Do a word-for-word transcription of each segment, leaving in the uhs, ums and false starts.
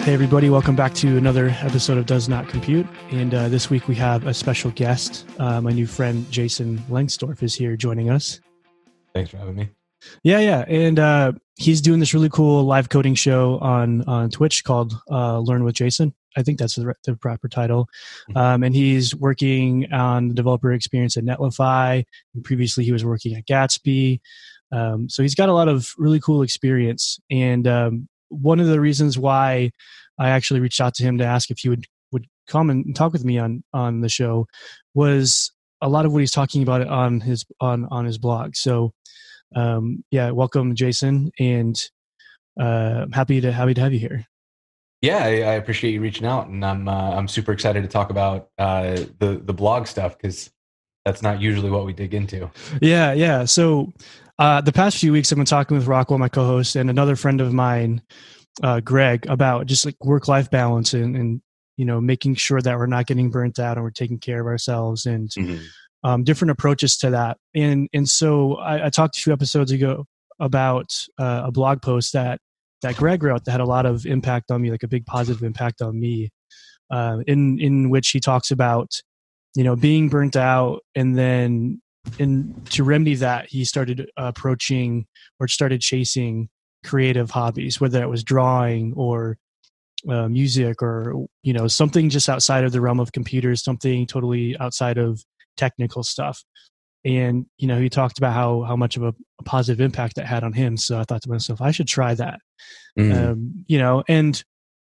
Hey everybody, welcome back to another episode of Does Not Compute. And uh, this week we have a special guest. Uh, my new friend Jason Lengstorf is here joining us. Thanks for having me. Yeah, yeah. And uh, he's doing this really cool live coding show on, on Twitch called uh, Learn with Jason. I think that's the, the proper title. Um, and he's working on the developer experience at Netlify. And previously he was working at Gatsby. Um, so he's got a lot of really cool experience. And um, one of the reasons why I actually reached out to him to ask if he would, would come and talk with me on, on the show was a lot of what he's talking about on his, on, on his blog. So um, yeah, welcome Jason. And uh, I'm happy to, happy to have you here. Yeah, I, I appreciate you reaching out, and I'm uh, I'm super excited to talk about uh, the the blog stuff because that's not usually what we dig into. Yeah, yeah. So uh, the past few weeks, I've been talking with Rockwell, my co-host, and another friend of mine, uh, Greg, about just like work-life balance and, and you know making sure that we're not getting burnt out and we're taking care of ourselves and mm-hmm. um, different approaches to that. And and so I, I talked a few episodes ago about uh, a blog post that. that Greg wrote that had a lot of impact on me, like a big positive impact on me, uh, in in which he talks about, you know, being burnt out, and then in to remedy that, he started approaching or started chasing creative hobbies, whether it was drawing or uh, music or you know something just outside of the realm of computers, something totally outside of technical stuff. And, you know, he talked about how, how much of a, a positive impact that had on him. So I thought to myself, I should try that. Mm. Um, you know, and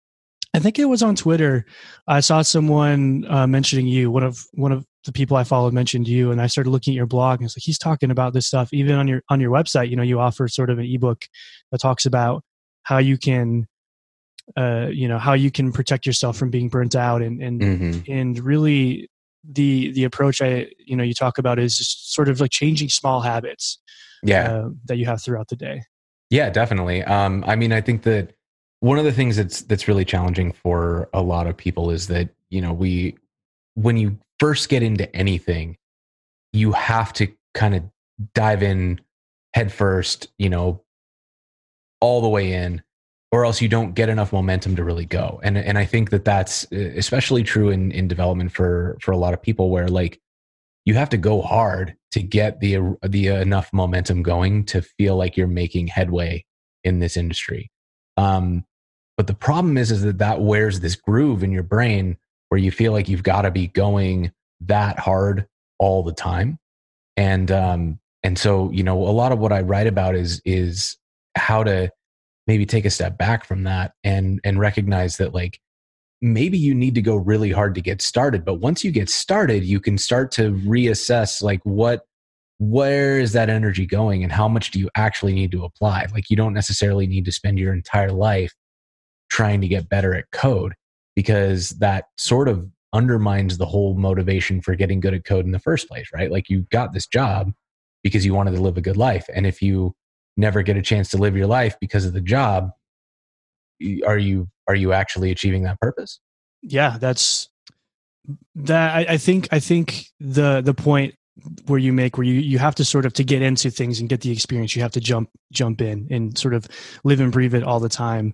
I think it was on Twitter. I saw someone uh, mentioning you. One of, one of the people I followed mentioned you, and I started looking at your blog and it's like, he's talking about this stuff. Even on your, on your website, you know, you offer sort of an ebook that talks about how you can, uh, you know, how you can protect yourself from being burnt out and, and, mm-hmm. and really, the the approach I you know you talk about is just sort of like changing small habits yeah uh, that you have throughout the day. Yeah, definitely. um I mean, I think that one of the things that's that's really challenging for a lot of people is that you know we when you first get into anything, you have to kind of dive in head first, you know all the way in, or else you don't get enough momentum to really go. And and I think that that's especially true in, in development for, for a lot of people where like you have to go hard to get the, the enough momentum going to feel like you're making headway in this industry. Um, but the problem is, is that that wears this groove in your brain where you feel like you've got to be going that hard all the time. And, um, and so, you know, a lot of what I write about is, is how to maybe take a step back from that and and recognize that like maybe you need to go really hard to get started, but once you get started you can start to reassess like what where is that energy going and how much do you actually need to apply. Like you don't necessarily need to spend your entire life trying to get better at code, because that sort of undermines the whole motivation for getting good at code in the first place, right? Like you got this job because you wanted to live a good life, and if you never get a chance to live your life because of the job, are you are you actually achieving that purpose? Yeah, that's that. I, I think I think the the point where you make where you you have to sort of to get into things and get the experience, you have to jump jump in and sort of live and breathe it all the time.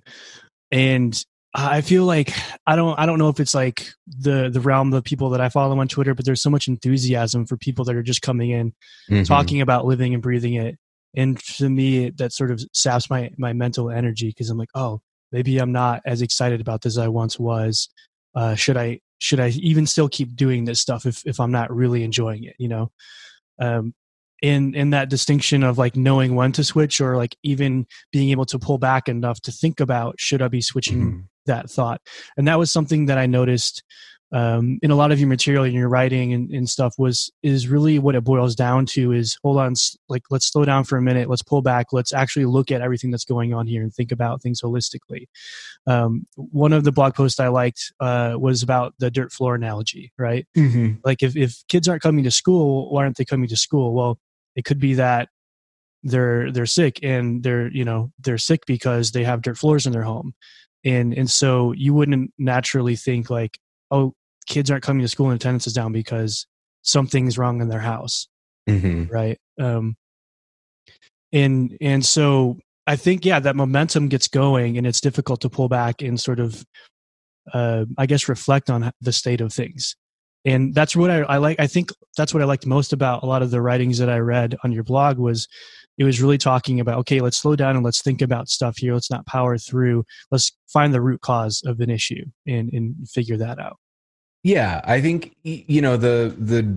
And I feel like I don't I don't know if it's like the the realm of people that I follow on Twitter, but there's so much enthusiasm for people that are just coming in, mm-hmm. talking about living and breathing it. And to me, that sort of saps my, my mental energy because I'm like, oh, maybe I'm not as excited about this as I once was. Uh, should I should I even still keep doing this stuff if, if I'm not really enjoying it? You know, um, in in that distinction of like knowing when to switch or like even being able to pull back enough to think about should I be switching mm-hmm. that thought. And that was something that I noticed um, in a lot of your material in your writing and, and stuff was, is really what it boils down to is, hold on, like, let's slow down for a minute. Let's pull back. Let's actually look at everything that's going on here and think about things holistically. Um, one of the blog posts I liked uh, was about the dirt floor analogy, right? Mm-hmm. Like if, if kids aren't coming to school, why aren't they coming to school? Well, it could be that they're, they're sick and they're, you know, they're sick because they have dirt floors in their home. And, and so you wouldn't naturally think like, oh, kids aren't coming to school and attendance is down because something's wrong in their house. Mm-hmm. Right. Um, and, and so I think, yeah, that momentum gets going and it's difficult to pull back and sort of, uh, I guess, reflect on the state of things. And that's what I, I like. I think that's what I liked most about a lot of the writings that I read on your blog was it was really talking about, okay, let's slow down and let's think about stuff here. Let's not power through. Let's find the root cause of an issue and, and figure that out. Yeah, I think, you know, the the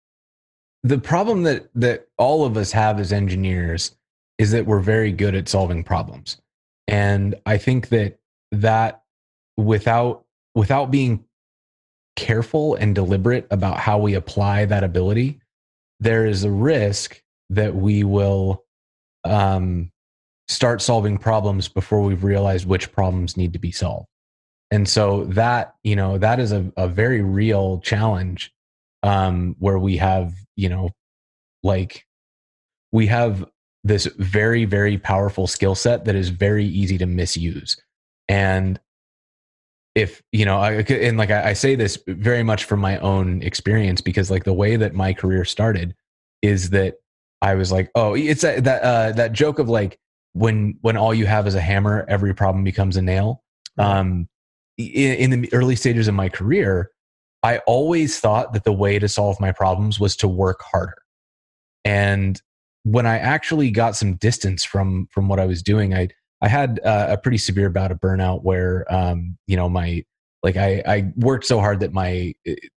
the problem that that all of us have as engineers is that we're very good at solving problems. And I think that that without without being careful and deliberate about how we apply that ability, there is a risk that we will um, start solving problems before we've realized which problems need to be solved. And so that, you know, that is a, a very real challenge um, where we have, you know, like we have this very, very powerful skill set that is very easy to misuse. And if, you know, I, and like I, I say this very much from my own experience, because like the way that my career started is that I was like, oh, it's a, that, uh, that joke of like, when, when all you have is a hammer, every problem becomes a nail. Right. Um, in, in the early stages of my career, I always thought that the way to solve my problems was to work harder. And when I actually got some distance from, from what I was doing, I, I had uh, a pretty severe bout of burnout where, um, you know, my, like I, I worked so hard that my,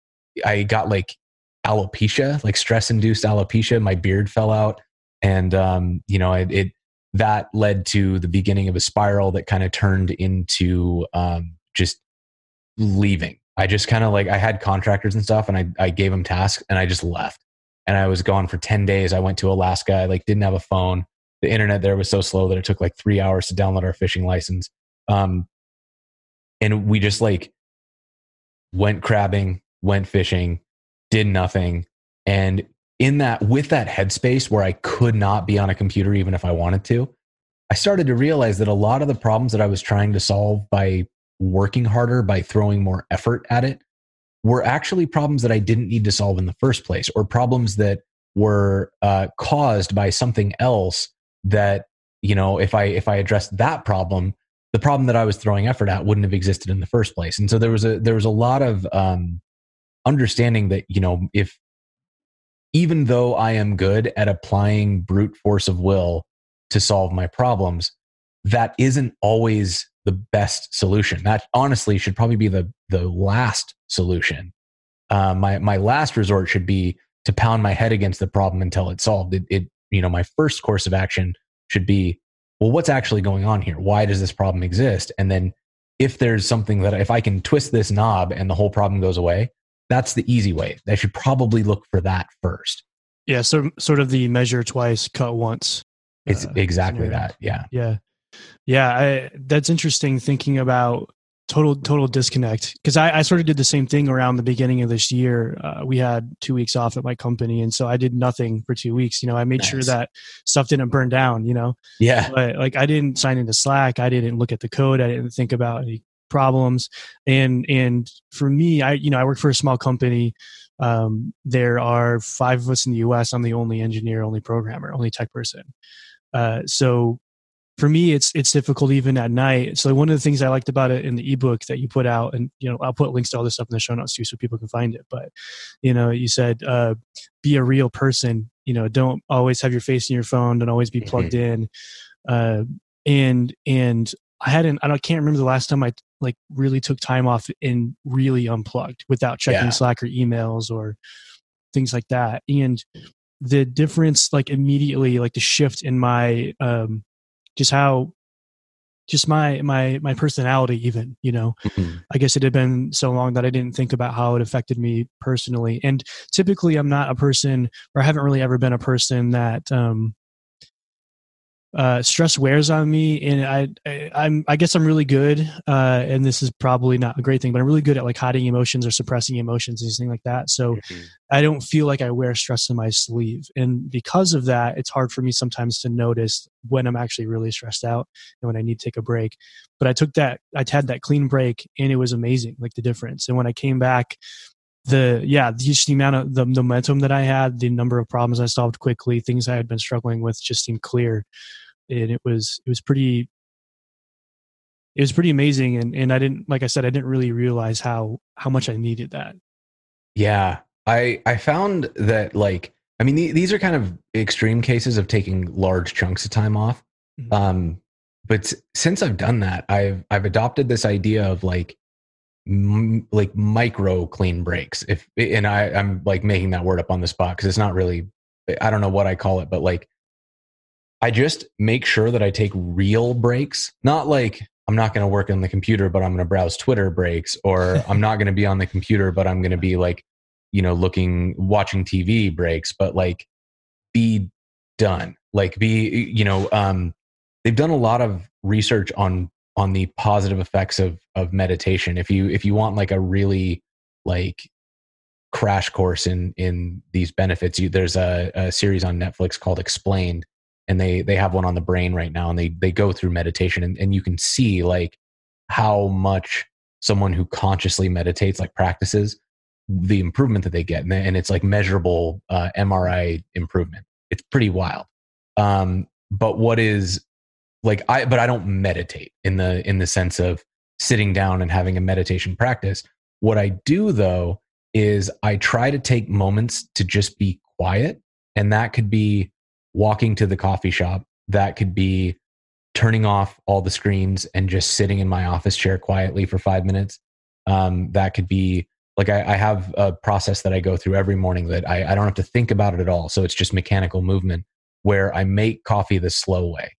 I got like alopecia, like stress induced alopecia. My beard fell out. And, um, you know, it, it, that led to the beginning of a spiral that kind of turned into, um, just leaving. I just kind of like, I had contractors and stuff and I, I gave them tasks and I just left. And I was gone for ten days. I went to Alaska. I like didn't have a phone. The internet there was so slow that it took like three hours to download our fishing license. Um, and we just like went crabbing, went fishing, did nothing. And in that, with that headspace where I could not be on a computer, even if I wanted to, I started to realize that a lot of the problems that I was trying to solve by working harder, by throwing more effort at it, were actually problems that I didn't need to solve in the first place, or problems that were uh, caused by something else that, you know, if I, if I addressed that problem, the problem that I was throwing effort at wouldn't have existed in the first place. And so there was a, there was a lot of um, understanding that, you know, if, even though I am good at applying brute force of will to solve my problems, that isn't always the best solution. That honestly should probably be the, the last solution. Uh, my, my last resort should be to pound my head against the problem until it's solved. It, it, you know, my first course of action should be, well, what's actually going on here? Why does this problem exist? And then if there's something that, if I can twist this knob and the whole problem goes away, that's the easy way. I should probably look for that first. Yeah. So sort of the measure twice, cut once. It's uh, exactly scenario. that. Yeah. Yeah. Yeah. I, that's interesting thinking about total, total disconnect. Cause I, I sort of did the same thing around the beginning of this year. Uh, we had two weeks off at my company. And so I did nothing for two weeks. You know, I made nice. sure that stuff didn't burn down, you know? Yeah. But like I didn't sign into Slack. I didn't look at the code. I didn't think about any problems. And, and for me, I, you know, I work for a small company. Um, there are five of us in the U S. I'm the only engineer, only programmer, only tech person. Uh, so for me, it's, it's difficult even at night. So one of the things I liked about it in the ebook that you put out, and, you know, I'll put links to all this stuff in the show notes too, so people can find it. But, you know, you said, uh, be a real person, you know, don't always have your face in your phone. Don't always be plugged mm-hmm. in. Uh, and, and I hadn't, I, don't, I can't remember the last time I like really took time off and really unplugged without checking yeah. Slack or emails or things like that. And the difference, like immediately, like the shift in my, um, just how, just my, my, my personality even, you know, mm-hmm. I guess it had been so long that I didn't think about how it affected me personally. And typically I'm not a person, or I haven't really ever been a person that, um, uh, stress wears on me, and I, I, I'm, I guess I'm really good. Uh, and this is probably not a great thing, but I'm really good at like hiding emotions or suppressing emotions and things like that. So mm-hmm. I don't feel like I wear stress in my sleeve. And because of that, it's hard for me sometimes to notice when I'm actually really stressed out and when I need to take a break. But I took that, I had that clean break and it was amazing, like the difference. And when I came back, the, yeah, just the amount of the momentum that I had, the number of problems I solved quickly, things I had been struggling with just seemed clear. and it was it was pretty it was pretty amazing. And and I didn't, like I said, I didn't really realize how how much I needed that. Yeah, I I found that, like, I mean, th- these are kind of extreme cases of taking large chunks of time off. Mhm. Um, but s- since I've done that, I've I've adopted this idea of like m- like micro clean breaks. If and I I'm like making that word up on the spot because it's not really, I don't know what I call it, but like I just make sure that I take real breaks, not like I'm not going to work on the computer, but I'm going to browse Twitter breaks, or I'm not going to be on the computer, but I'm going to be like, you know, looking, watching T V breaks, but like be done, like be, you know, um, they've done a lot of research on, on the positive effects of, of meditation. If you, if you want like a really like crash course in, in these benefits, you, there's a, a series on Netflix called Explained, and they they have one on the brain right now, and they they go through meditation, and, and you can see like how much someone who consciously meditates, like practices, the improvement that they get, and, and it's like measurable uh, M R I improvement. It's pretty wild. Um, but what is like I but I don't meditate in the in the sense of sitting down and having a meditation practice. What I do though is I try to take moments to just be quiet, and that could be walking to the coffee shop. That could be turning off all the screens and just sitting in my office chair quietly for five minutes. Um, that could be like I, I have a process that I go through every morning that I, I don't have to think about it at all. So it's just mechanical movement where I make coffee the slow way.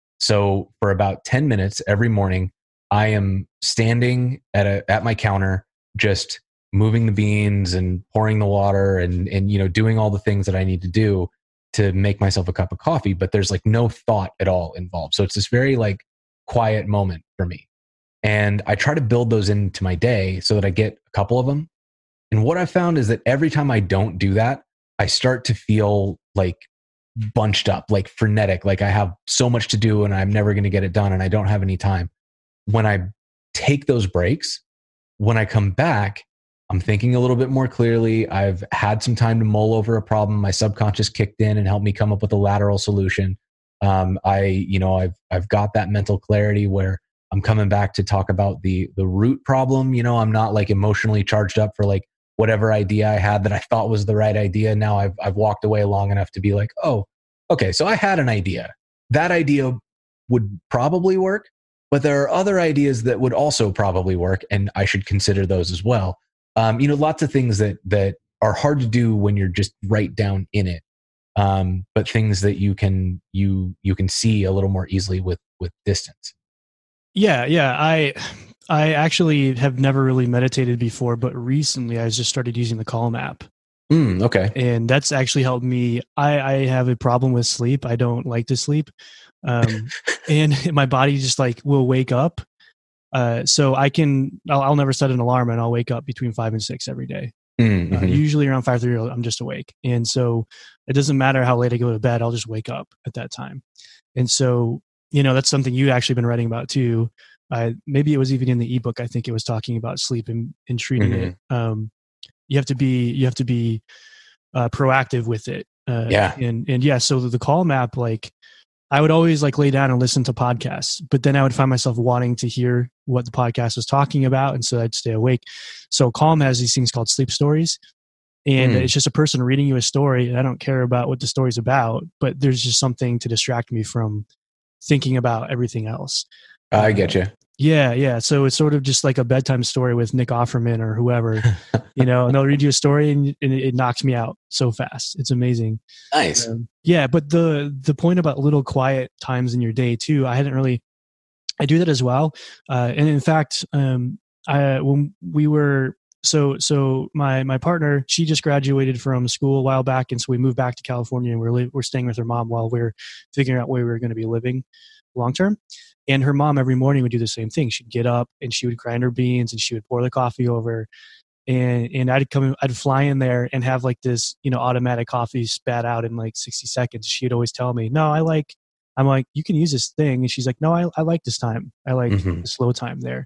So for about ten minutes every morning, I am standing at a at my counter, just moving the beans and pouring the water and and you know doing all the things that I need to do to make myself a cup of coffee, but there's like no thought at all involved. So it's this very like quiet moment for me. And I try to build those into my day so that I get a couple of them. And what I found is that every time I don't do that, I start to feel like bunched up, like frenetic, like I have so much to do and I'm never going to get it done and I don't have any time. When I take those breaks, when I come back, I'm thinking a little bit more clearly. I've had some time to mull over a problem. My subconscious kicked in and helped me come up with a lateral solution. Um, I, you know, I've I've got that mental clarity where I'm coming back to talk about the the root problem. You know, I'm not like emotionally charged up for like whatever idea I had that I thought was the right idea. Now I've I've walked away long enough to be like, oh, okay, so I had an idea. That idea would probably work, but there are other ideas that would also probably work, and I should consider those as well. Um, you know, lots of things that that are hard to do when you're just right down in it, um, but things that you can you you can see a little more easily with with distance. Yeah, yeah. I I actually have never really meditated before, but recently I just started using the Calm app. Mm, okay. And that's actually helped me. I, I have a problem with sleep. I don't like to sleep. Um, and my body just like will wake up. Uh, so I can, I'll, I'll never set an alarm and I'll wake up between five and six every day. Mm-hmm. Uh, usually around five thirty, I'm just awake. And so it doesn't matter how late I go to bed. I'll just wake up at that time. And so, you know, that's something you'd actually been writing about too. Uh, maybe it was even in the ebook. I think it was talking about sleep and, and treating Mm-hmm. it. Um, you have to be, you have to be uh, proactive with it. Uh, Yeah. And, and yeah, so the, the Calm app, like I would always like lay down and listen to podcasts, but then I would find myself wanting to hear what the podcast was talking about. And so I'd stay awake. So Calm has these things called sleep stories. And Mm. it's just a person reading you a story. And I don't care about what the story's about, but there's just something to distract me from thinking about everything else. I Uh, get you. Yeah, yeah. So it's sort of just like a bedtime story with Nick Offerman or whoever, you know, and they'll read you a story and, and it knocks me out so fast. It's amazing. Nice. Um, yeah, but the the point about little quiet times in your day too, I hadn't really. I do that as well, uh, and in fact, um, I when we were so so my my partner, she just graduated from school a while back, and so we moved back to California, and we're li- we're staying with her mom while we're figuring out where we were going to be living long term. And her mom every morning would do the same thing. She'd get up and she would grind her beans and she would pour the coffee over. And and I'd come, I'd fly in there and have like this, you know, automatic coffee spat out in like sixty seconds. She'd always tell me, no, I like, I'm like, you can use this thing. And she's like, no, I, I like this time. I like Mm-hmm. the slow time there.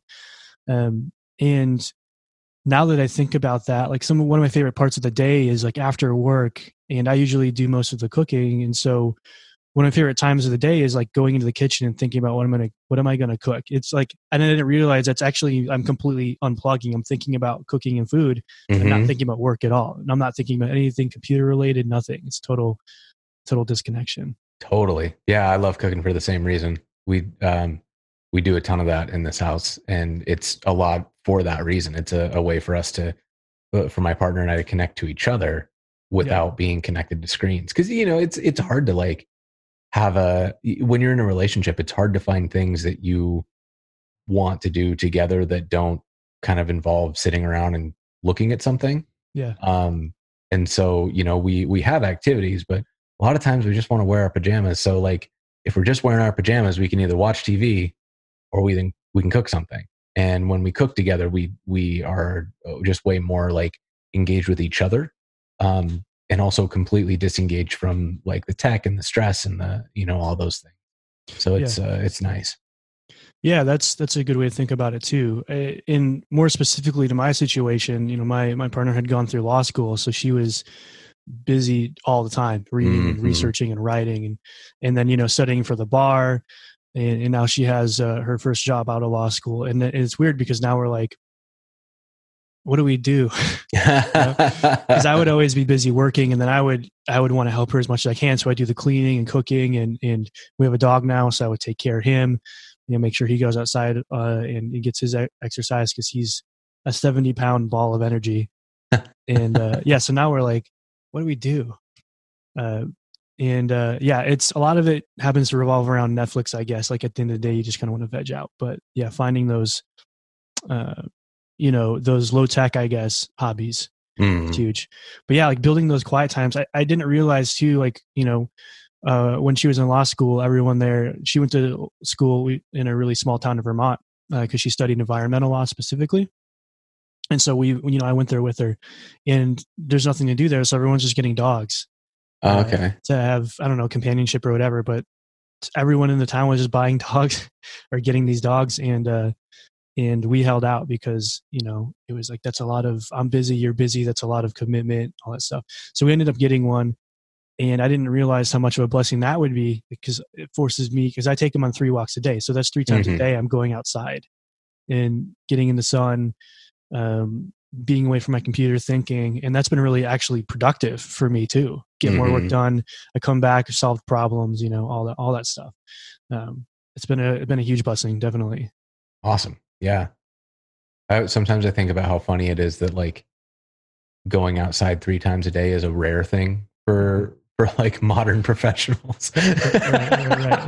Um, and now that I think about that, like some, one of my favorite parts of the day is like after work, and I usually do most of the cooking. And so one of my favorite times of the day is like going into the kitchen and thinking about what I'm gonna what am I gonna cook. It's like, and I didn't realize that's actually I'm completely unplugging. I'm thinking about cooking and food. Mm-hmm. I'm not thinking about work at all, and I'm not thinking about anything computer related. Nothing. It's total total disconnection. Totally. Yeah, I love cooking for the same reason. We um we do a ton of that in this house, and it's a lot for that reason. It's a, a way for us to, uh, for my partner and I to connect to each other without yeah. being connected to screens. Because you know, it's it's hard to like have a when you're in a relationship, it's hard to find things that you want to do together that don't kind of involve sitting around and looking at something. Yeah. Um, and so you know, we we have activities, but a lot of times we just want to wear our pajamas. So like, if we're just wearing our pajamas, we can either watch T V or we then we can cook something. And when we cook together, we we are just way more like engaged with each other. Um, and also completely disengaged from like the tech and the stress and the, you know, all those things. So it's, yeah. uh, it's nice. Yeah, that's, that's a good way to think about it too. In more specifically to my situation, you know, my, my partner had gone through law school, so she was busy all the time, reading mm-hmm. and researching and writing and, and then, you know, studying for the bar. And, and now she has uh, her first job out of law school. And it's weird because now we're like, what do we do? Because I would always be busy working, and then I would I would want to help her as much as I can. So I do the cleaning and cooking, and and we have a dog now, so I would take care of him, you know, make sure he goes outside uh, and, and gets his exercise because he's a seventy pound ball of energy. And uh, yeah, so now we're like, what do we do? Uh, and uh, yeah, it's a lot of it happens to revolve around Netflix, I guess. Like at the end of the day, you just kind of want to veg out. But yeah, finding those. Uh, you know, those low tech, I guess, hobbies. Mm. It's huge. But yeah, like building those quiet times. I, I didn't realize too, like, you know, uh, when she was in law school, everyone there, she went to school in a really small town in Vermont because uh, she studied environmental law specifically. And so we, you know, I went there with her and there's nothing to do there. So everyone's just getting dogs. Oh, okay. Uh, to have, I don't know, companionship or whatever, but everyone in the town was just buying dogs or getting these dogs. And, uh, And we held out because, you know, it was like, that's a lot of, I'm busy, you're busy. That's a lot of commitment, all that stuff. So we ended up getting one, and I didn't realize how much of a blessing that would be because it forces me, because I take them on three walks a day. So that's three times mm-hmm. a day. I'm going outside and getting in the sun, um, being away from my computer, thinking. And that's been really actually productive for me too. Get mm-hmm. more work done. I come back, solve problems, you know, all that, all that stuff. Um, it's been a, it's been a huge blessing. Definitely. Awesome. Yeah. I, sometimes I think about how funny it is that like going outside three times a day is a rare thing for, for like modern professionals. right, right,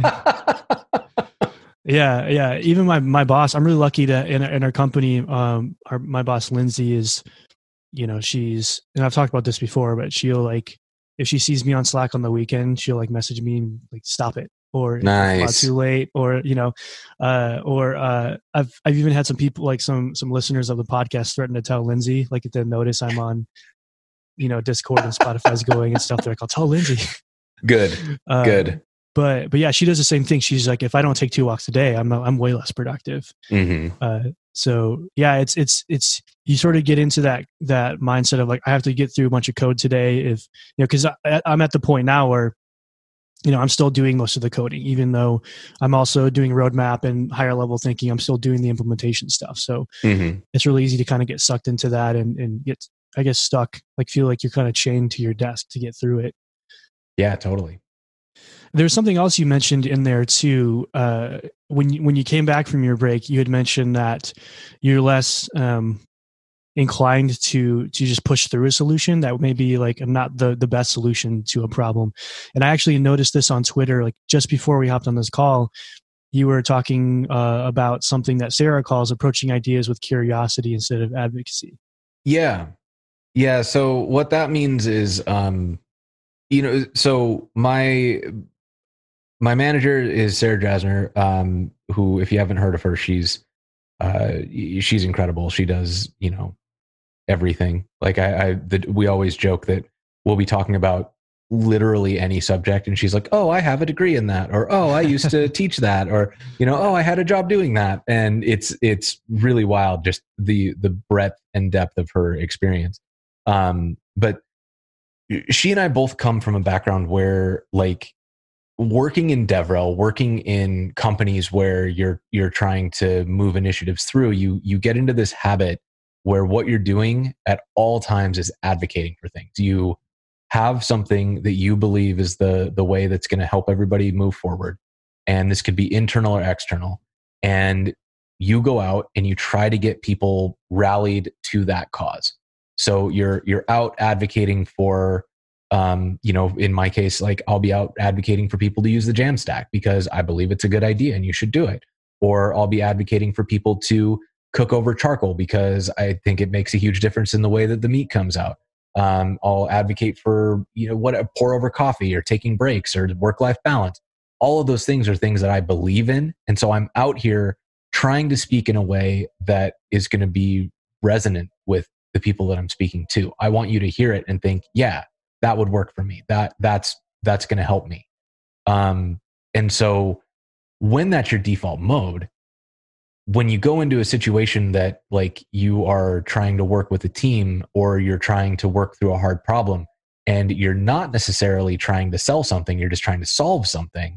right. yeah. Yeah. Even my, my boss, I'm really lucky to, in, in our company, um, our, my boss, Lindsay is, you know, she's, and I've talked about this before, but she'll like, if she sees me on Slack on the weekend, she'll like message me and like, stop it. Or nice. too late, or you know, uh, or uh, I've I've even had some people, like some some listeners of the podcast, threaten to tell Lindsay, like if they notice I'm on, you know, Discord and Spotify's going and stuff. They're like, I'll tell Lindsay. Good, uh, good. But but yeah, she does the same thing. She's like, if I don't take two walks a day, I'm I'm way less productive. Mm-hmm. Uh, so yeah, it's it's it's you sort of get into that that mindset of like, I have to get through a bunch of code today. If you know, because I'm at the point now where, you know, I'm still doing most of the coding, even though I'm also doing roadmap and higher level thinking. I'm still doing the implementation stuff. So mm-hmm. it's really easy to kind of get sucked into that and, and get, I guess, stuck, like feel like you're kind of chained to your desk to get through it. Yeah, totally. There's something else you mentioned in there too. Uh, when you, when you came back from your break, you had mentioned that you're less, um, inclined to to just push through a solution that may be like not the the best solution to a problem. And I actually noticed this on Twitter, like just before we hopped on this call, you were talking uh, about something that Sarah calls approaching ideas with curiosity instead of advocacy. Yeah. Yeah. So what that means is, um, you know, so my my manager is Sarah Drasner, um, who, if you haven't heard of her, she's uh, she's incredible. She does, you know, everything. Like I, I the, we always joke that we'll be talking about literally any subject, and she's like, "Oh, I have a degree in that," or "Oh, I used to teach that," or you know, "Oh, I had a job doing that." And it's it's really wild, just the the breadth and depth of her experience. Um, but she and I both come from a background where, like, working in DevRel, working in companies where you're you're trying to move initiatives through, you you get into this habit where what you're doing at all times is advocating for things. You have something that you believe is the the way that's going to help everybody move forward, and this could be internal or external, and you go out and you try to get people rallied to that cause. So you're you're out advocating for, um, you know, in my case, like I'll be out advocating for people to use the Jamstack because I believe it's a good idea and you should do it. Or I'll be advocating for people to cook over charcoal because I think it makes a huge difference in the way that the meat comes out. Um, I'll advocate for, you know, what pour over coffee or taking breaks or work-life balance. All of those things are things that I believe in. And so I'm out here trying to speak in a way that is going to be resonant with the people that I'm speaking to. I want you to hear it and think, yeah, that would work for me. That that's that's going to help me. Um, and so when that's your default mode, when you go into a situation that like you are trying to work with a team or you're trying to work through a hard problem and you're not necessarily trying to sell something, you're just trying to solve something.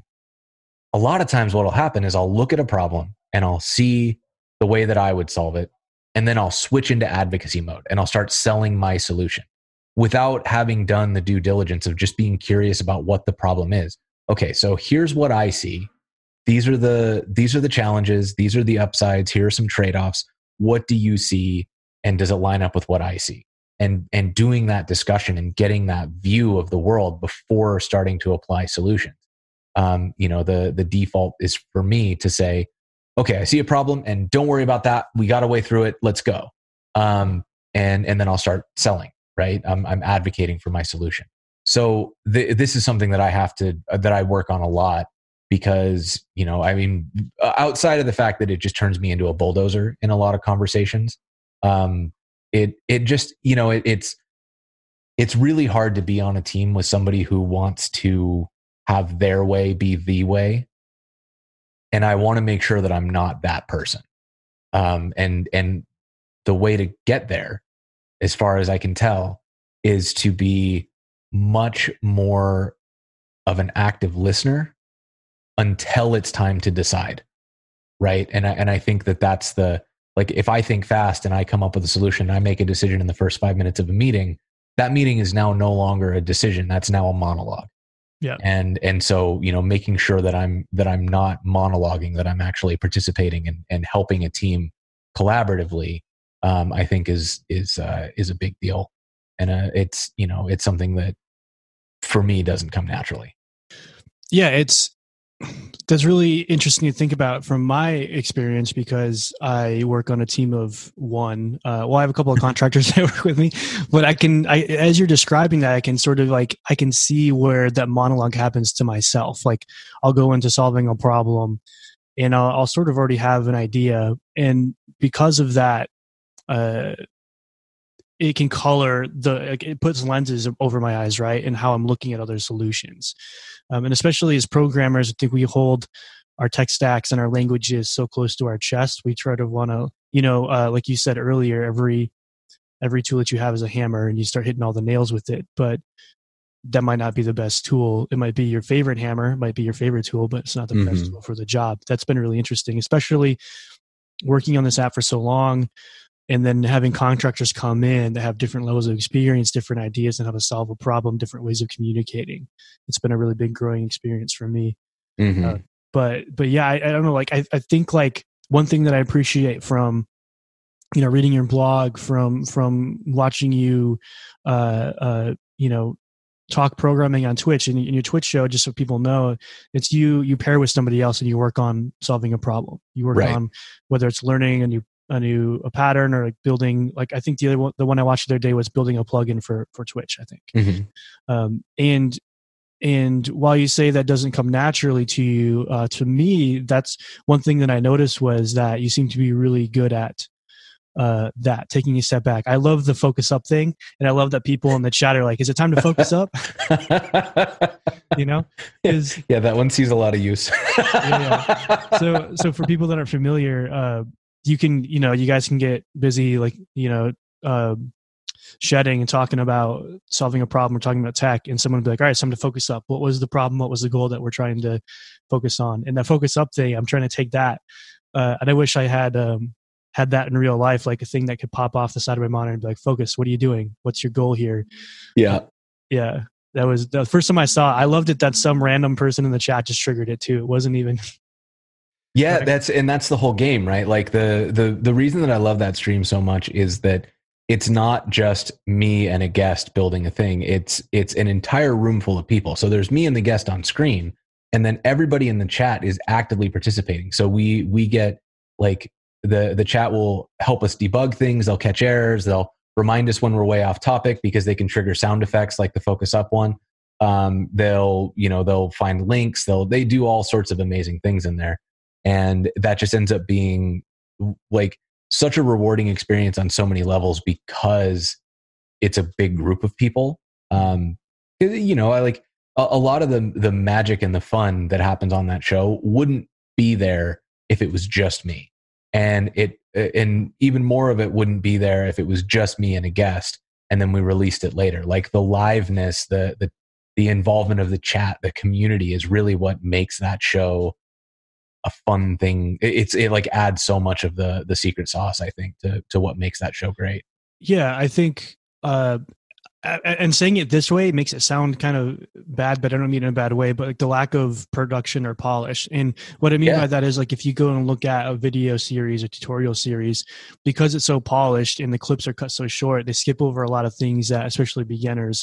A lot of times what will happen is I'll look at a problem and I'll see the way that I would solve it. And then I'll switch into advocacy mode and I'll start selling my solution without having done the due diligence of just being curious about what the problem is. Okay, so here's what I see. These are the these are the challenges. These are the upsides. Here are some trade-offs. What do you see? And does it line up with what I see? And and doing that discussion and getting that view of the world before starting to apply solutions. Um, you know, the the default is for me to say, okay, I see a problem and don't worry about that. We got a way through it. Let's go. Um, and, and then I'll start selling, right? I'm, I'm advocating for my solution. So th- this is something that I have to, uh, that I work on a lot because, you know, I mean, outside of the fact that it just turns me into a bulldozer in a lot of conversations, um, it, it just, you know, it, it's, it's really hard to be on a team with somebody who wants to have their way be the way. And I want to make sure that I'm not that person. Um, and and the way to get there, as far as I can tell, is to be much more of an active listener until it's time to decide, right? And I, and I think that that's the, like, if I think fast and I come up with a solution, and I make a decision in the first five minutes of a meeting, that meeting is now no longer a decision. That's now a monologue. Yeah. And, and so, you know, making sure that I'm, that I'm not monologuing, that I'm actually participating and, and helping a team collaboratively, um, I think is, is, uh, is a big deal. And, uh, it's, you know, it's something that for me doesn't come naturally. Yeah. It's, that's really interesting to think about from my experience because I work on a team of one. Uh, well, I have a couple of contractors that work with me, but I can, I, as you're describing that, I can sort of like, I can see where that monologue happens to myself. Like I'll go into solving a problem and I'll, I'll sort of already have an idea. And because of that, uh, it can color the, it puts lenses over my eyes, right? And how I'm looking at other solutions. Um, and especially as programmers, I think we hold our tech stacks and our languages so close to our chest. We try to want to, you know, uh, like you said earlier, every, every tool that you have is a hammer and you start hitting all the nails with it, but that might not be the best tool. It might be your favorite hammer, it might be your favorite tool, but it's not the mm-hmm. best tool for the job. That's been really interesting, especially working on this app for so long. And then having contractors come in that have different levels of experience, different ideas on how to solve a problem, different ways of communicating. It's been a really big growing experience for me. Mm-hmm. Uh, but but yeah, I, I don't know. Like I, I think like one thing that I appreciate from, you know, reading your blog, from from watching you, uh, uh, you know, talk programming on Twitch and in your Twitch show, just so people know, it's you. You pair with somebody else and you work on solving a problem. You work right. on whether it's learning a new a new a pattern or like building, like I think the other one, the one I watched the other day was building a plugin for, for Twitch, I think. Mm-hmm. Um, and, and while you say that doesn't come naturally to you, uh, to me, that's one thing that I noticed was that you seem to be really good at, uh, that taking a step back. I love the focus up thing. And I love that people in the chat are like, is it time to focus up? You know, is yeah, that one sees a lot of use. yeah, yeah. So, so for people that are familiar, uh, you can, you know, you guys can get busy, like, you know, uh, shedding and talking about solving a problem or talking about tech, and someone would be like, all right, it's time to focus up. What was the problem? What was the goal that we're trying to focus on? And that focus up thing, I'm trying to take that. Uh, and I wish I had um, had that in real life, like a thing that could pop off the side of my monitor and be like, focus, what are you doing? What's your goal here? Yeah. Yeah. That was the first time I saw it. I loved it that some random person in the chat just triggered it too. It wasn't even. Yeah, that's and that's the whole game, right? Like the the the reason that I love that stream so much is that it's not just me and a guest building a thing. It's it's an entire room full of people. So there's me and the guest on screen, and then everybody in the chat is actively participating. So we we get like the the chat will help us debug things. They'll catch errors. They'll remind us when we're way off topic because they can trigger sound effects like the focus up one. Um, they'll you know they'll find links. They'll they do all sorts of amazing things in there. And that just ends up being like such a rewarding experience on so many levels because it's a big group of people. Um, you know, I like a, a lot of the the magic and the fun that happens on that show wouldn't be there if it was just me, and it and even more of it wouldn't be there if it was just me and a guest, and then we released it later. Like the liveness, the the the involvement of the chat, the community is really what makes that show a fun thing. It's it like adds so much of the the secret sauce, I think, to to what makes that show great. Yeah, I think, uh, and saying it this way makes it sound kind of bad, but I don't mean in a bad way. But like the lack of production or polish, and what I mean yeah. by that is like if you go and look at a video series or tutorial series, because it's so polished and the clips are cut so short, they skip over a lot of things that especially beginners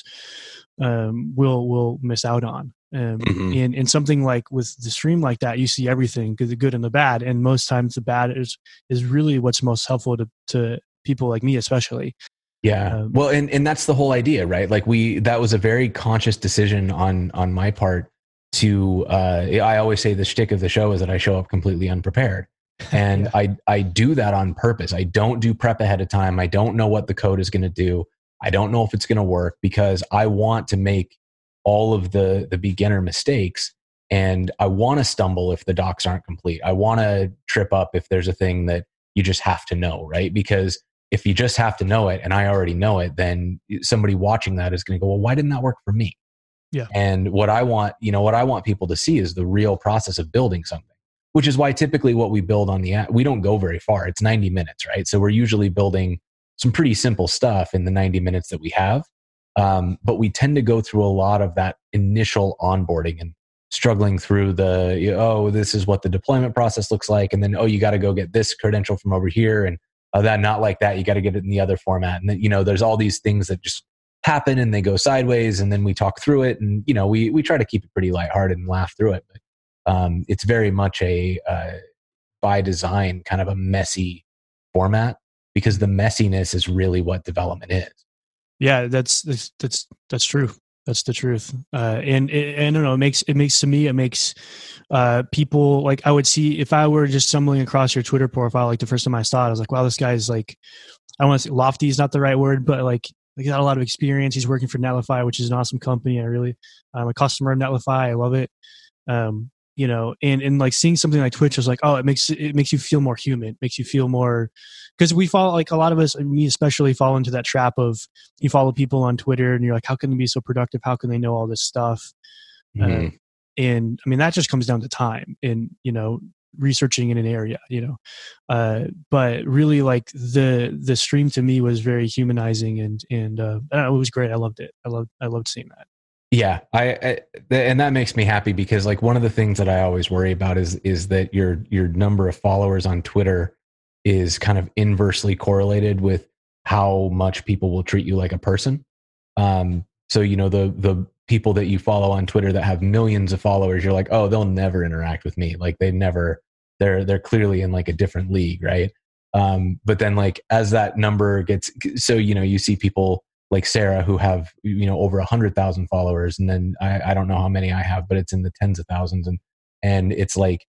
um, will will miss out on. Um, mm-hmm. in, in something like with the stream like that, you see everything, the good and the bad. And most times the bad is, is really what's most helpful to, to people like me, especially. Yeah. Um, well, and, and that's the whole idea, right? Like we, that was a very conscious decision on, on my part to, uh, I always say the shtick of the show is that I show up completely unprepared. And yeah. I, I do that on purpose. I don't do prep ahead of time. I don't know what the code is going to do. I don't know if it's going to work because I want to make all of the the beginner mistakes, and I want to stumble if the docs aren't complete. I want to trip up if there's a thing that you just have to know, right? Because if you just have to know it and I already know it, then somebody watching that is going to go, well, why didn't that work for me? Yeah. And what I want, you know, what I want people to see is the real process of building something, which is why typically what we build on the app, we don't go very far. It's ninety minutes, right? So we're usually building some pretty simple stuff in the ninety minutes that we have. Um, but we tend to go through a lot of that initial onboarding and struggling through the, oh, this is what the deployment process looks like. And then, oh, you got to go get this credential from over here. And oh, that not like that. You got to get it in the other format. And then, you know, there's all these things that just happen and they go sideways. And then we talk through it. And, you know, we, we try to keep it pretty lighthearted and laugh through it. But um, it's very much a, uh, by design, kind of a messy format because the messiness is really what development is. Yeah, that's that's that's that's true. That's the truth. Uh, and, and I don't know, it makes it makes to me it makes uh, people like I would see if I were just stumbling across your Twitter profile. Like the first time I saw it, I was like, wow, this guy's like, I want to say lofty is not the right word, but like he got a lot of experience. He's working for Netlify, which is an awesome company. I really, I'm a customer of Netlify. I love it. Um, you know, and, and like seeing something like Twitch, I was like, oh, it makes, it makes you feel more human, it makes you feel more, because we follow, like a lot of us, me especially, fall into that trap of you follow people on Twitter and you're like, how can they be so productive? How can they know all this stuff? Mm-hmm. Uh, and I mean, that just comes down to time and, you know, researching in an area, you know, uh, but really like the, the stream to me was very humanizing and, and, uh, it was great. I loved it. I loved, I loved seeing that. Yeah, I, I and that makes me happy because like one of the things that I always worry about is is that your your number of followers on Twitter is kind of inversely correlated with how much people will treat you like a person. Um, so you know the the people that you follow on Twitter that have millions of followers, you're like, oh, they'll never interact with me. Like they never, they're they're clearly in like a different league, right? Um, but then like as that number gets, so you know you see people like Sarah, who have, you know, over a hundred thousand followers. And then I, I don't know how many I have, but it's in the tens of thousands. And, and it's like,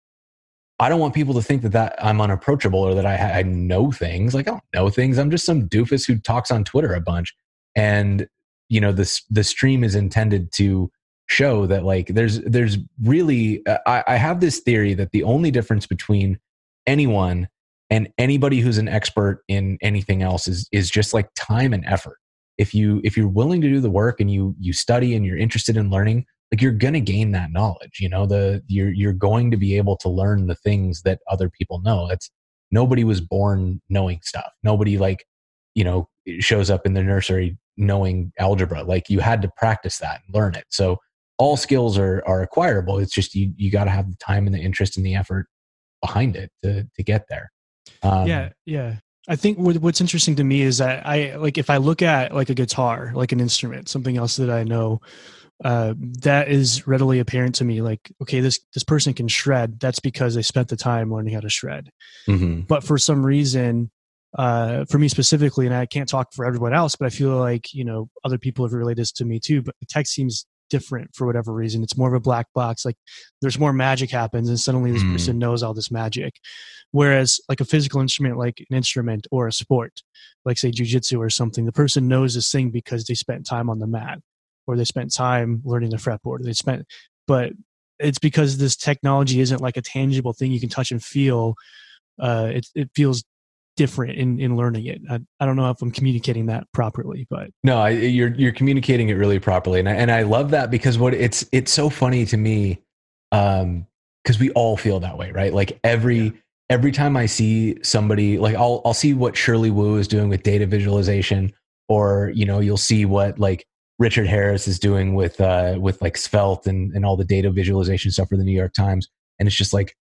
I don't want people to think that, that I'm unapproachable or that I, I know things. Like I don't know things. I'm just some doofus who talks on Twitter a bunch. And, you know, this, the stream is intended to show that like, there's, there's really, I, I have this theory that the only difference between anyone and anybody who's an expert in anything else is, is just like time and effort. if you if you're willing to do the work and you you study and you're interested in learning, like you're going to gain that knowledge. You know, the you're you're going to be able to learn the things that other people know. It's nobody was born knowing stuff. Nobody like, you know, shows up in the nursery knowing algebra. Like you had to practice that and learn it. So all skills are are acquirable. It's just you you got to have the time and the interest and the effort behind it to to get there. Um, yeah, yeah. I think what, what's interesting to me is that I like if I look at like a guitar, like an instrument, something else that I know, uh, that is readily apparent to me. Like, okay, this this person can shred. That's because they spent the time learning how to shred. Mm-hmm. But for some reason, uh, for me specifically, and I can't talk for everyone else, but I feel like you know other people have related this to me too. But the tech seems different for whatever reason. It's more of a black box. Like there's more magic happens and suddenly this mm. person knows all this magic. Whereas like a physical instrument, like an instrument or a sport, like say jujitsu or something, the person knows this thing because they spent time on the mat or they spent time learning the fretboard. They spent, but it's because this technology isn't like a tangible thing you can touch and feel. Uh, it, it feels different in, in learning it. I, I don't know if I'm communicating that properly, but no, I, you're, you're communicating it really properly. And I, and I love that because what it's, it's so funny to me. Um, cause we all feel that way, right? Like every, yeah. every time I see somebody like I'll, I'll see what Shirley Wu is doing with data visualization, or, you know, you'll see what like Richard Harris is doing with, uh, with like Svelte and, and all the data visualization stuff for the New York Times. And it's just like,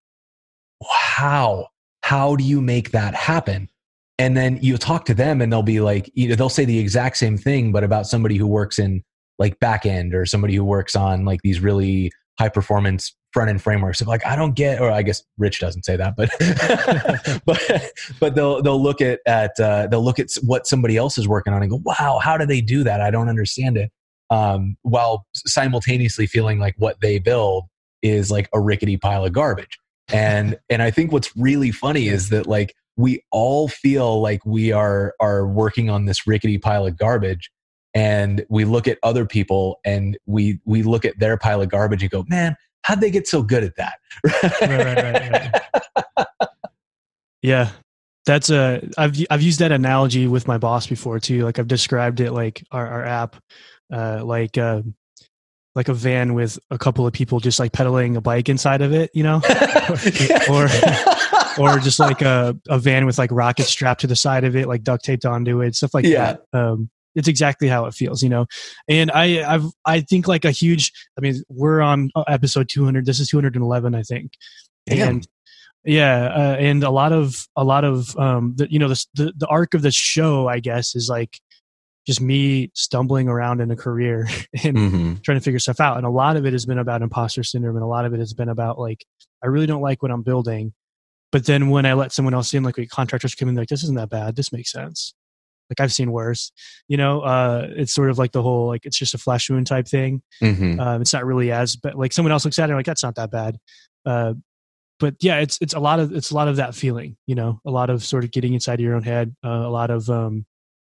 wow. How do you make that happen? And then you talk to them and they'll be like, you know, they'll say the exact same thing, but about somebody who works in like back end or somebody who works on like these really high performance front end frameworks. So like, I don't get, or I guess Rich doesn't say that, but, but, but they'll, they'll look at, at, uh, they'll look at what somebody else is working on and go, wow, how do they do that? I don't understand it. Um, while simultaneously feeling like what they build is like a rickety pile of garbage. And, and I think what's really funny is that like, we all feel like we are, are working on this rickety pile of garbage, and we look at other people and we, we look at their pile of garbage and go, man, how'd they get so good at that? right, right, right, right. Yeah. That's a, I've, I've used that analogy with my boss before too. Like I've described it like our, our app, uh, like, uh, like a van with a couple of people just like pedaling a bike inside of it, you know, or, or just like a, a van with like rockets strapped to the side of it, like duct taped onto it, stuff like yeah. that. Um, it's exactly how it feels, you know? And I, I've, I think like a huge, I mean, we're on episode two hundred, this is two hundred eleven, I think. Damn. And yeah. Uh, and a lot of, a lot of, um, the, you know, the, the, the arc of the show, I guess, is like, just me stumbling around in a career and mm-hmm. trying to figure stuff out. And a lot of it has been about imposter syndrome. And a lot of it has been about like, I really don't like what I'm building. But then when I let someone else in, like we contractors come in, like, this isn't that bad. This makes sense. Like I've seen worse, you know, uh, it's sort of like the whole, like, it's just a flash wound type thing. Mm-hmm. Um, it's not really as, but like someone else looks at it like, that's not that bad. Uh, but yeah, it's, it's a lot of, it's a lot of that feeling, you know, a lot of sort of getting inside of your own head, uh, a lot of, um,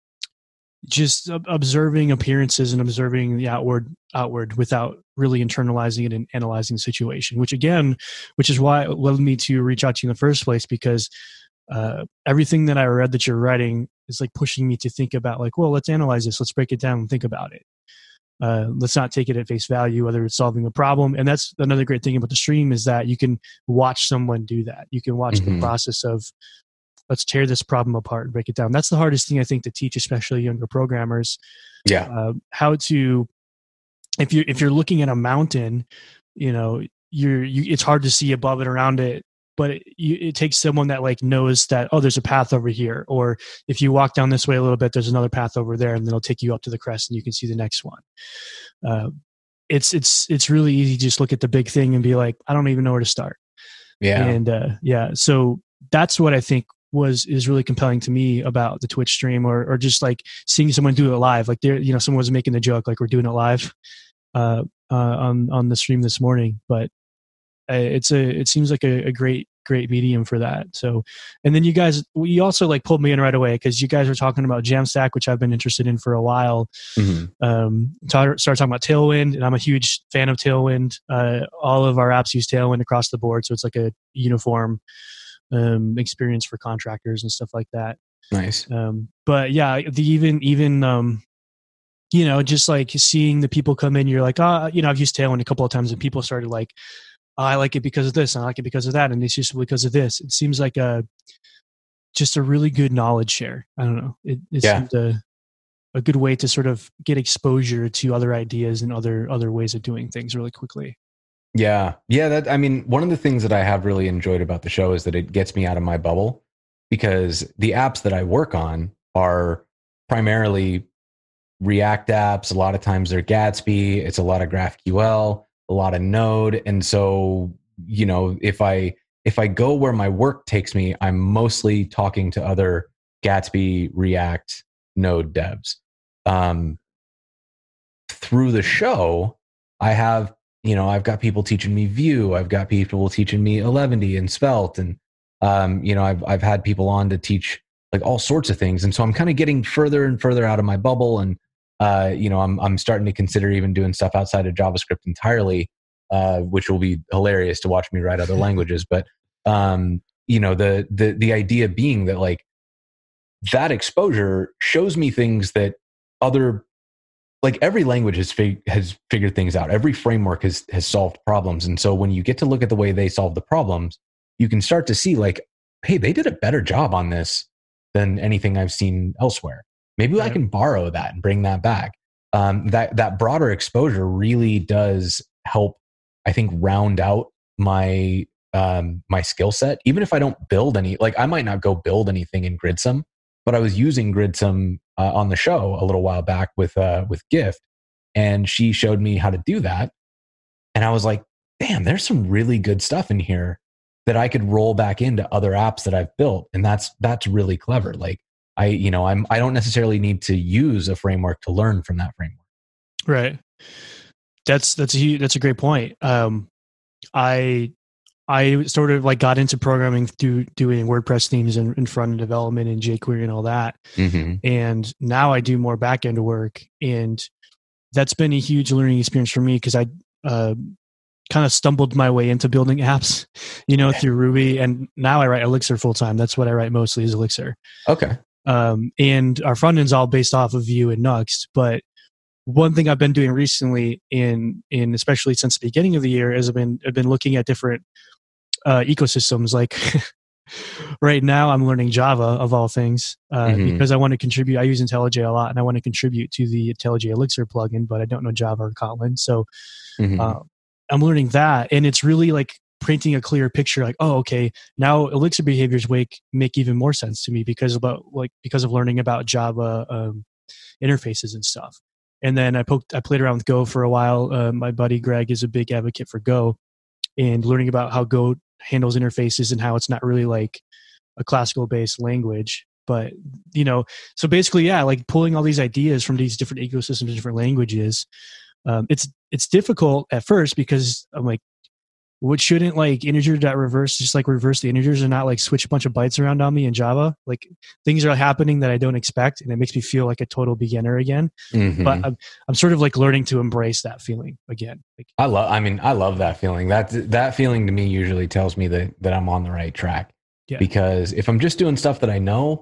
just observing appearances and observing the outward outward without really internalizing it and analyzing the situation, which again, which is why it led me to reach out to you in the first place, because uh, everything that I read that you're writing is like pushing me to think about like, well, let's analyze this. Let's break it down and think about it. Uh, let's not take it at face value, whether it's solving a problem. And that's another great thing about the stream is that you can watch someone do that. You can watch mm-hmm. the process of, let's tear this problem apart and break it down. That's the hardest thing I think to teach, especially younger programmers. Yeah. Uh, how to, if you're, if you're looking at a mountain, you know, you're, you, it's hard to see above it, around it, but it, you, it takes someone that like knows that, oh, there's a path over here. Or if you walk down this way a little bit, there's another path over there, and then it'll take you up to the crest and you can see the next one. Uh, it's, it's, it's really easy to just look at the big thing and be like, I don't even know where to start. Yeah. And uh, yeah, so that's what I think was is really compelling to me about the Twitch stream, or or just like seeing someone do it live. Like there, you know, someone was making the joke like we're doing it live uh, uh, on on the stream this morning. But uh, it's a it seems like a, a great great medium for that. So, and then you guys, we also like pulled me in right away because you guys were talking about Jamstack, which I've been interested in for a while. Mm-hmm. Um, started talking about Tailwind, and I'm a huge fan of Tailwind. Uh, all of our apps use Tailwind across the board, so it's like a uniform um experience for contractors and stuff like that. Nice. Um but yeah, the even even um you know, just like seeing the people come in, you're like, ah, oh, you know, I've used Tailwind a couple of times and people started like, oh, I like it because of this, and I like it because of that, and it's just because of this. It seems like a just a really good knowledge share. I don't know. It, it Yeah. seemed a, a good way to sort of get exposure to other ideas and other other ways of doing things really quickly. Yeah. Yeah. That, I mean, one of the things that I have really enjoyed about the show is that it gets me out of my bubble, because the apps that I work on are primarily React apps. A lot of times they're Gatsby. It's a lot of GraphQL, a lot of Node. And so, you know, if I, if I go where my work takes me, I'm mostly talking to other Gatsby, React, Node devs. Um, through the show, I have, you know, I've got people teaching me Vue. I've got people teaching me Eleventy and Svelte. And, um, you know, I've, I've had people on to teach like all sorts of things. And so I'm kind of getting further and further out of my bubble. And, uh, you know, I'm, I'm starting to consider even doing stuff outside of JavaScript entirely, uh, which will be hilarious to watch me write other languages. But, um, you know, the, the, the idea being that like that exposure shows me things that other, like every language has fig- has figured things out. Every framework has has solved problems. And so when you get to look at the way they solve the problems, you can start to see like, hey, they did a better job on this than anything I've seen elsewhere. Maybe right. I can borrow that and bring that back. Um, that that broader exposure really does help, I think, round out my um, my skill set. Even if I don't build any, like I might not go build anything in Gridsome, but I was using Gridsome uh, on the show a little while back with uh, with Gift, and she showed me how to do that. And I was like, damn, there's some really good stuff in here that I could roll back into other apps that I've built. And that's that's really clever. Like I, you know, I'm I don't necessarily need to use a framework to learn from that framework. Right. That's that's a that's a great point. Um, I I sort of like got into programming through doing WordPress themes and, and front end development and jQuery and all that. Mm-hmm. And now I do more back end work, and that's been a huge learning experience for me because I uh, kind of stumbled my way into building apps, you know, through Ruby. And now I write Elixir full time. That's what I write mostly is Elixir. Okay. Um, and our front end's all based off of Vue and Nuxt. But one thing I've been doing recently, in in especially since the beginning of the year, is I've been I've been looking at different uh, ecosystems. Like right now, I'm learning Java of all things uh, mm-hmm. because I want to contribute. I use IntelliJ a lot, and I want to contribute to the IntelliJ Elixir plugin, but I don't know Java or Kotlin, so mm-hmm. uh, I'm learning that, and it's really like painting a clear picture. Like, oh, okay, now Elixir behaviors make make even more sense to me because about like because of learning about Java um, interfaces and stuff. And then I poked, I played around with Go for a while. Uh, my buddy Greg is a big advocate for Go, and learning about how Go handles interfaces and how it's not really like a classical based language. But, you know, so basically, yeah, like pulling all these ideas from these different ecosystems, different languages. Um, it's it's difficult at first because I'm like, what shouldn't like integer.reverse just like reverse the integers and not like switch a bunch of bytes around on me in Java? Like things are happening that I don't expect, and it makes me feel like a total beginner again. Mm-hmm. But I'm I'm sort of like learning to embrace that feeling again. Like, I love. I mean, I love that feeling. That that feeling to me usually tells me that that I'm on the right track. Yeah. Because if I'm just doing stuff that I know,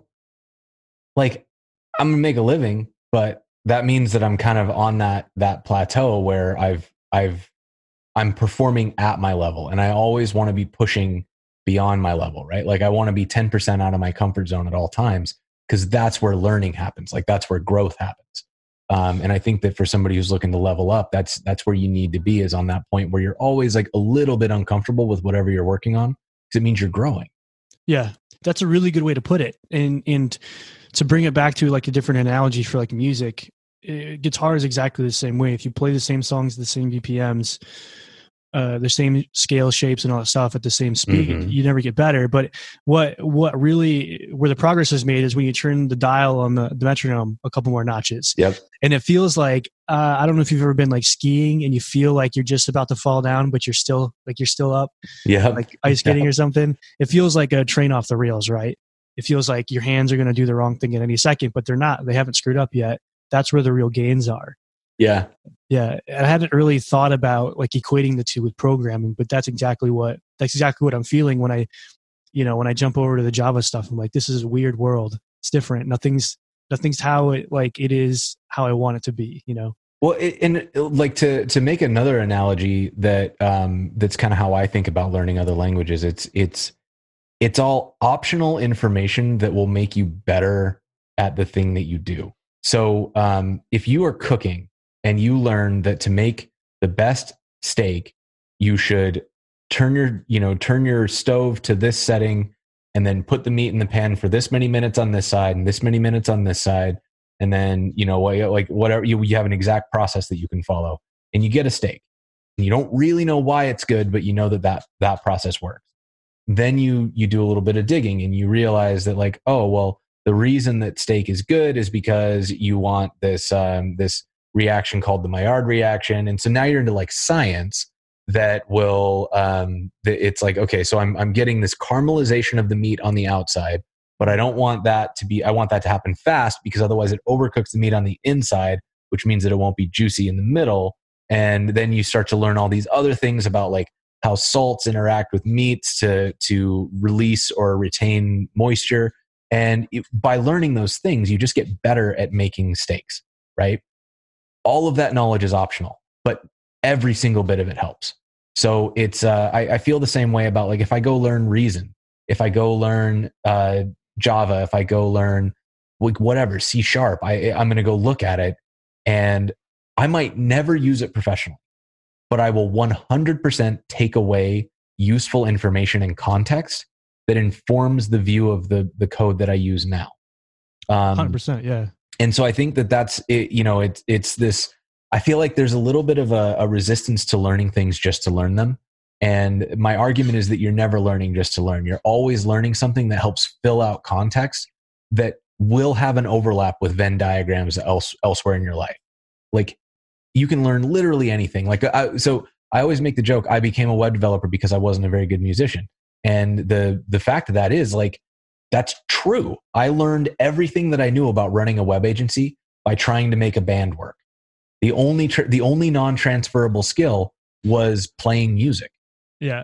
like I'm gonna make a living, but that means that I'm kind of on that that plateau where I've I've I'm performing at my level, and I always want to be pushing beyond my level, right? Like I want to be ten percent out of my comfort zone at all times, because that's where learning happens. Like that's where growth happens. Um, and I think that for somebody who's looking to level up, that's, that's where you need to be, is on that point where you're always like a little bit uncomfortable with whatever you're working on, because it means you're growing. Yeah. That's a really good way to put it. And, and to bring it back to like a different analogy for like music, it, guitar is exactly the same way. If you play the same songs, the same B P Ms, uh, the same scale shapes and all that stuff at the same speed, mm-hmm. you never get better. But what what really, where the progress is made is when you turn the dial on the, the metronome a couple more notches. Yep. And it feels like, uh, I don't know if you've ever been like skiing and you feel like you're just about to fall down, but you're still like, you're still up. Yeah. Like ice skating yep. or something. It feels like a train off the rails, right? It feels like your hands are going to do the wrong thing at any second, but they're not. They haven't screwed up yet. That's where the real gains are. Yeah. Yeah. I hadn't really thought about like equating the two with programming, but that's exactly what, that's exactly what I'm feeling when I, you know, when I jump over to the Java stuff. I'm like, this is a weird world. It's different. Nothing's, Nothing's how it like it is how I want it to be, you know? Well, it, and like to, to make another analogy that, um, that's kind of how I think about learning other languages. It's, it's, it's all optional information that will make you better at the thing that you do. So, um, if you are cooking and you learn that to make the best steak, you should turn your, you know, turn your stove to this setting and then put the meat in the pan for this many minutes on this side and this many minutes on this side. And then, you know, like whatever, you, you have an exact process that you can follow and you get a steak. And you don't really know why it's good, but you know that that, that process works. Then you, you do a little bit of digging and you realize that like, oh, well, the reason that steak is good is because you want this, um, this reaction called the Maillard reaction. And so now you're into like science that will, um, it's like, okay, so I'm, I'm getting this caramelization of the meat on the outside, but I don't want that to be, I want that to happen fast because otherwise it overcooks the meat on the inside, which means that it won't be juicy in the middle. And then you start to learn all these other things about like how salts interact with meats to, to release or retain moisture. And it, by learning those things, you just get better at making steaks, right? All of that knowledge is optional, but every single bit of it helps. So it's, uh, I, I feel the same way about like, if I go learn Reason, if I go learn uh, Java, if I go learn like whatever, C sharp, I, I'm going to go look at it and I might never use it professionally, but I will one hundred percent take away useful information and context that informs the view of the, the code that I use now. Um, one hundred percent, yeah. And so I think that that's, it, you know, it's, it's this, I feel like there's a little bit of a, a resistance to learning things just to learn them. And my argument is that you're never learning just to learn. You're always learning something that helps fill out context that will have an overlap with Venn diagrams else, elsewhere in your life. Like you can learn literally anything. Like, I, so I always make the joke, I became a web developer because I wasn't a very good musician. And the, the fact of that is like, that's true. I learned everything that I knew about running a web agency by trying to make a band work. The only, tr- the only non-transferable skill was playing music. Yeah.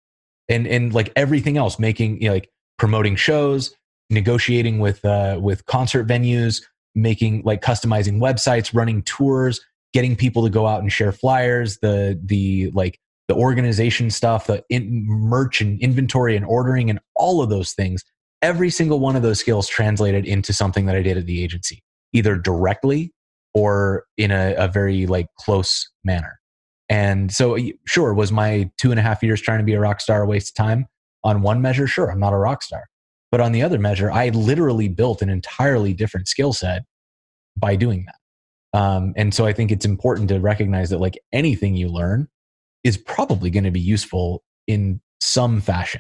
And, and like everything else, making, you know, like promoting shows, negotiating with, uh, with concert venues, making like customizing websites, running tours, getting people to go out and share flyers, the, the like the organization stuff, the in, merch and inventory and ordering and all of those things. Every single one of those skills translated into something that I did at the agency, either directly or in a, a very like close manner. And so sure, was my two and a half years trying to be a rock star a waste of time? On one measure, sure, I'm not a rock star. But on the other measure, I literally built an entirely different skill set by doing that. Um, and so I think it's important to recognize that like anything you learn is probably going to be useful in some fashion.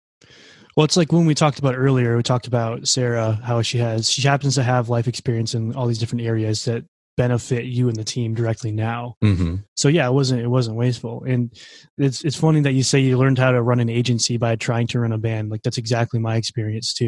Well, it's like when we talked about earlier, we talked about Sarah, how she has, she happens to have life experience in all these different areas that benefit you and the team directly now. Mm-hmm. So yeah, it wasn't, it wasn't wasteful. And it's, it's funny that you say you learned how to run an agency by trying to run a band. Like that's exactly my experience too.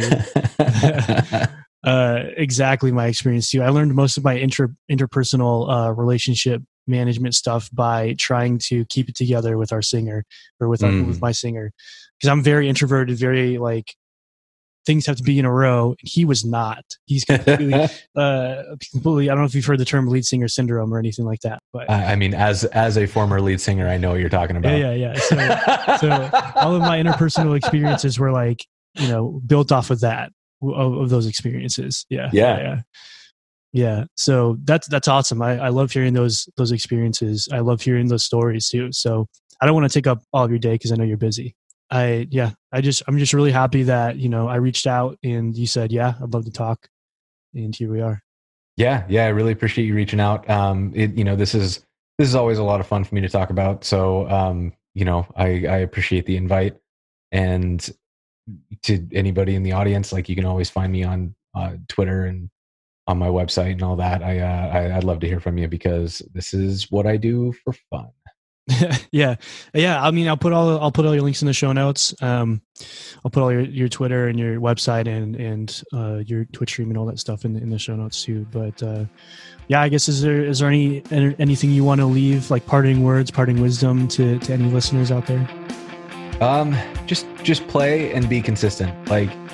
uh, exactly my experience too. I learned most of my inter, interpersonal uh, relationship management stuff by trying to keep it together with our singer or with, our, mm. with my singer. Because I'm very introverted, very like things have to be in a row. And he was not. He's completely, uh, completely. I don't know if you've heard the term lead singer syndrome or anything like that. But I mean, as as a former lead singer, I know what you're talking about. Yeah, yeah, yeah. So, so all of my interpersonal experiences were like, you know, built off of that, of, of those experiences. Yeah, yeah, yeah. Yeah. So that's that's awesome. I, I love hearing those those experiences. I love hearing those stories too. So I don't want to take up all of your day because I know you're busy. I, yeah, I just, I'm just really happy that, you know, I reached out and you said, yeah, I'd love to talk. And here we are. Yeah. Yeah. I really appreciate you reaching out. Um, it, you know, this is, this is always a lot of fun for me to talk about. So, um, you know, I, I appreciate the invite. And to anybody in the audience, like you can always find me on uh, Twitter and on my website and all that. I, uh, I, I'd love to hear from you because this is what I do for fun. yeah. Yeah. I mean, I'll put all, I'll put all your links in the show notes. Um, I'll put all your, your Twitter and your website and, and, uh, your Twitch stream and all that stuff in the, in the show notes too. But, uh, yeah, I guess, is there, is there any, anything you want to leave, like parting words, parting wisdom to, to any listeners out there? Um, just, just play and be consistent. Like,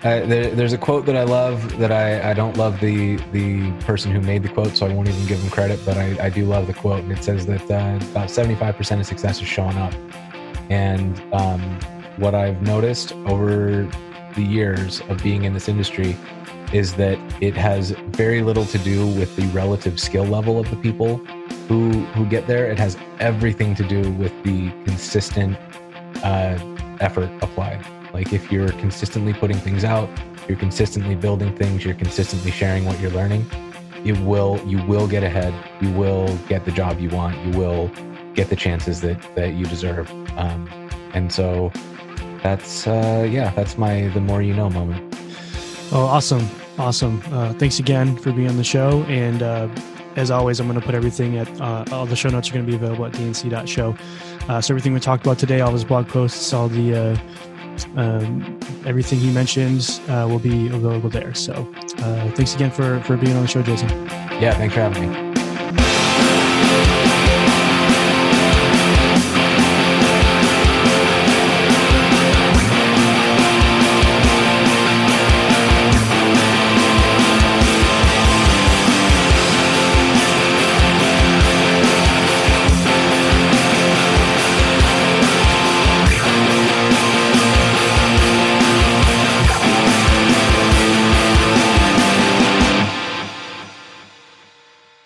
Uh, there, there's a quote that I love that I, I don't love the the person who made the quote, so I won't even give them credit, but I, I do love the quote. And it says that uh, about seventy-five percent of success is showing up. And um, what I've noticed over the years of being in this industry is that it has very little to do with the relative skill level of the people who who get there. It has everything to do with the consistent uh, effort applied. Like if you're consistently putting things out, you're consistently building things, you're consistently sharing what you're learning, it will, you will get ahead. You will get the job you want. You will get the chances that, that you deserve. Um, and so that's, uh, yeah, that's my, the more you know moment. Oh, awesome. Awesome. Uh, thanks again for being on the show. And, uh, as always, I'm going to put everything at, uh, all the show notes are going to be available at d n c dot show. Uh, so everything we talked about today, all his blog posts, all the, uh, Um, everything he mentions uh, will be available there. So uh, thanks again for, for being on the show, Jason. Yeah, thanks for having me.